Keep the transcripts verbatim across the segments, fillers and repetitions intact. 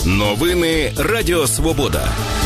Новини Радіо Свобода.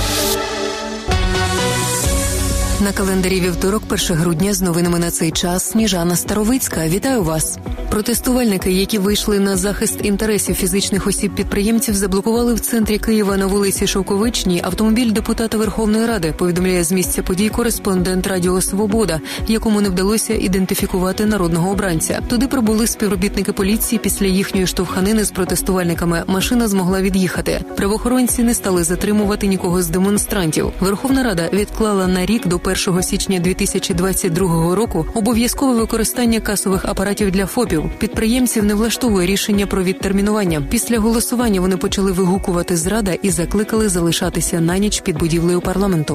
На календарі вівторок, першого грудня, з новинами на цей час Сніжана Старовицька. Вітаю вас! Протестувальники, які вийшли на захист інтересів фізичних осіб-підприємців, заблокували в центрі Києва на вулиці Шовковичній автомобіль депутата Верховної Ради, повідомляє з місця подій кореспондент Радіо Свобода, якому не вдалося ідентифікувати народного обранця. Туди прибули співробітники поліції. Після їхньої штовханини з протестувальниками машина змогла від'їхати. Правоохоронці не стали затримувати нікого з демонстрантів. Верховна Рада відклала на рік до першого січня дві тисячі двадцять другого року обов'язкове використання касових апаратів для ФОПів. Підприємців не влаштовує рішення про відтермінування. Після голосування вони почали вигукувати «Зрада» і закликали залишатися на ніч під будівлею парламенту.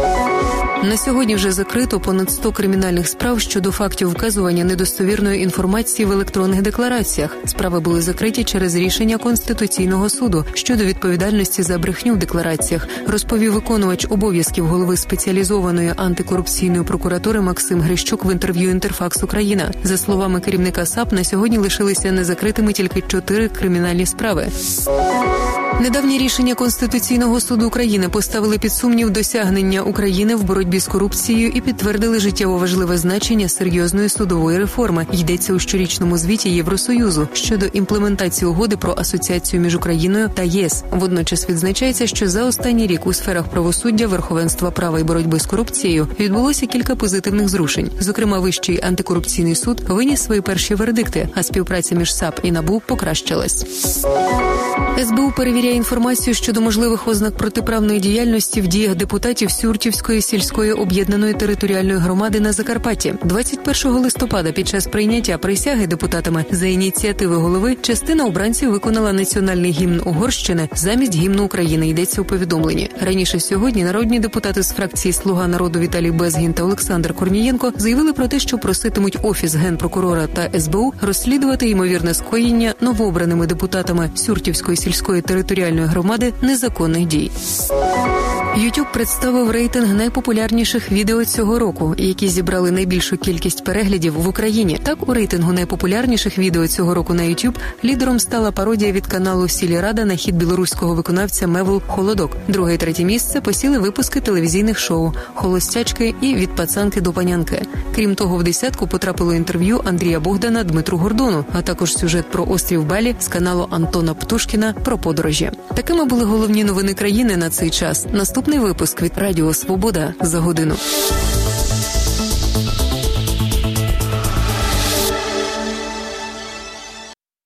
На сьогодні вже закрито понад сто кримінальних справ щодо фактів вказування недостовірної інформації в електронних деклараціях. Справи були закриті через рішення Конституційного суду щодо відповідальності за брехню в деклараціях, розповів виконувач обов'язків голови спеціалізованої антикорупційної прокуратури Максим Грищук в інтерв'ю «Інтерфакс Україна». За словами керівника САП, на сьогодні лишилися незакритими тільки чотири кримінальні справи. Недавнє рішення Конституційного суду України поставили під сумнів досягнення України в боротьбі з корупцією і підтвердили життєво важливе значення серйозної судової реформи. Йдеться у щорічному звіті Євросоюзу щодо імплементації угоди про асоціацію між Україною та ЄС. Водночас відзначається, що за останній рік у сферах правосуддя, верховенства права і боротьби з корупцією відбулося кілька позитивних зрушень. Зокрема, Вищий антикорупційний суд виніс свої перші вердикти, а співпраця між САП і НАБУ покращилась. СБУ перевіряє інформацію щодо можливих ознак протиправної діяльності в діях депутатів Сюртівської сільської об'єднаної територіальної громади на Закарпатті. двадцять першого листопада під час прийняття присяги депутатами за ініціативи голови частина обранців виконала національний гімн Угорщини замість гімну України, йдеться у повідомленні. Раніше сьогодні народні депутати з фракції «Слуга народу» Віталій Безгін та Олександр Корнієнко заявили про те, що проситимуть Офіс Генпрокурора та СБУ розслідувати ймовірне скоєння новообраними депутатами Сюртівської сільської територіальної громади незаконних дій. YouTube представив рейтинг найпопулярніших відео цього року, які зібрали найбільшу кількість переглядів в Україні. Так, у рейтингу найпопулярніших відео цього року на YouTube лідером стала пародія від каналу «Сільрада» на хіт білоруського виконавця Мевл «Холодок». Друге і третє місце посіли випуски телевізійних шоу «Холостячки» і «Від пацанки до панянки». Крім того, в десятку потрапило інтерв'ю Андрія Богдана Дмитру Гордону, а також сюжет про острів Балі з каналу Антона Птушкіна про подорожі. Такими були головні новини країни на цей час. Наступний випуск від Радіо Свобода за годину.